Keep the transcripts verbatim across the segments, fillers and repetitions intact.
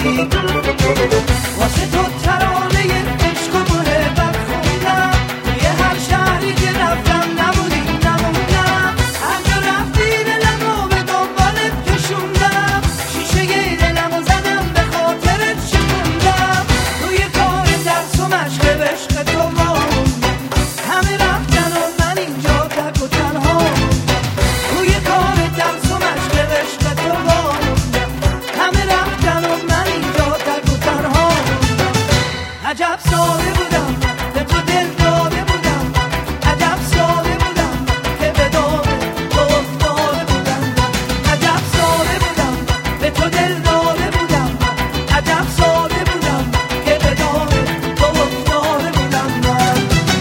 واسه تو ترانه عشق و محبت خوندم، توی هر شهری که رفتم نبودی نموندم، هر جا رفتی دلمو به دنبالت کشوندم، شیشه دلمو زدم به خاطرت شکوندم، توی کار درس و مشق عشق تو موندم، همه رفتن و من اینجا تک و تنها موندم، توی کار درس و مشق عشق تو موندم، همه رفتن و من اینجا تک و تنها موندم. عجب ساده بودم به تو دل داده بودم، عجب ساده بودم که به دام تو افتاده بودم، عجب ساده بودم به تو دل داده بودم، عجب ساده بودم که به دام تو افتاده بودم من.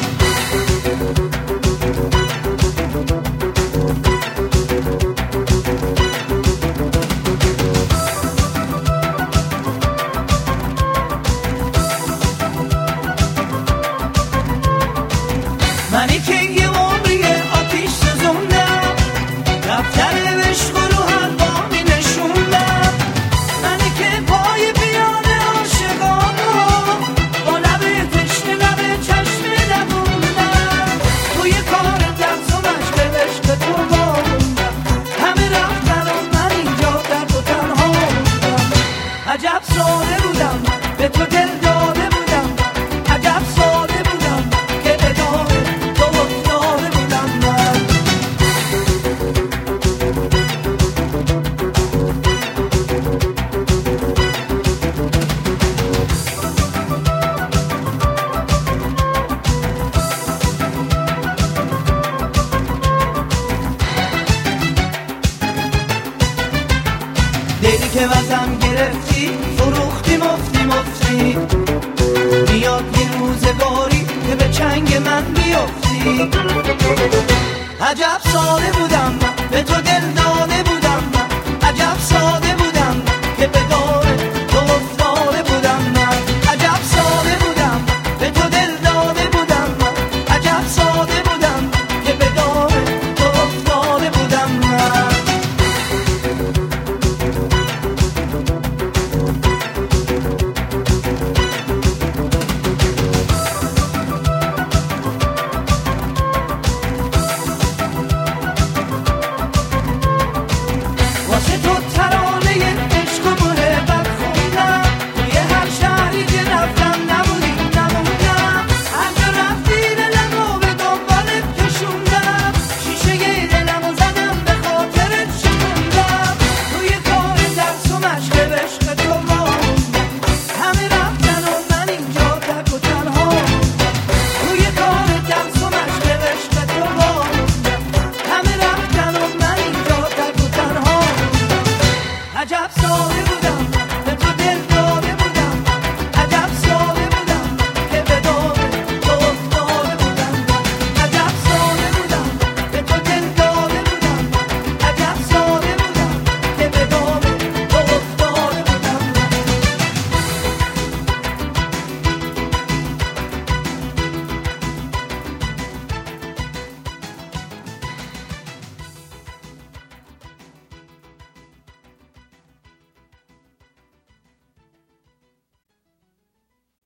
منی که یه عمری آتیش سوزوندم، دفتر عشق رو هر بامی نشوندم، منی که پای بیان عاشقانو با لب تشنه لب چشم نبوندم، توی کار درس و مشق عشق تو موندم، همه رفتن و من اینجا تک و تنها موندم. عجب ساده بودم به تو دل داده بودم، عجب ساده بودم که به دام تو افتاده بودم من. دلی که وزم گرفتی فروختی مفتی مفتی، میاد یه روزگاری که به چنگ من بیفتی. عجب ساده بودم